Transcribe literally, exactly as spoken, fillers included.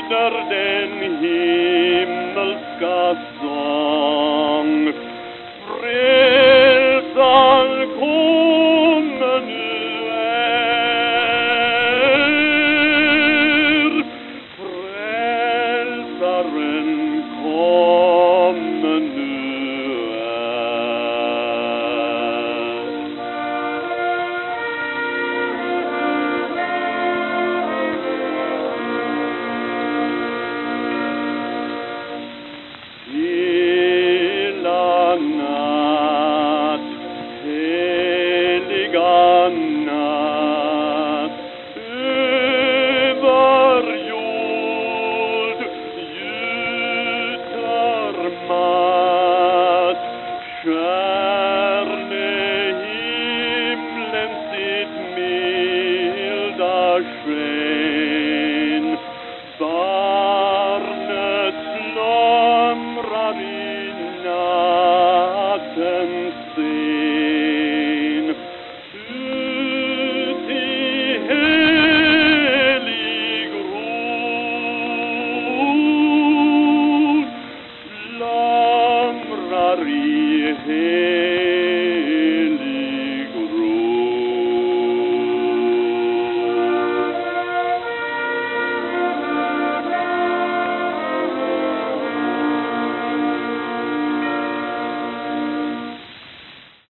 ljuder den himmelska sång. Frälsaren kommer nu är. Frälsaren kommer nu hela natt, heliga natt, över jord gjuter matt, stjärne himlen sitt milda sken. Barnet slumrar i nattens sen. Ut i helig ro slumrar i helig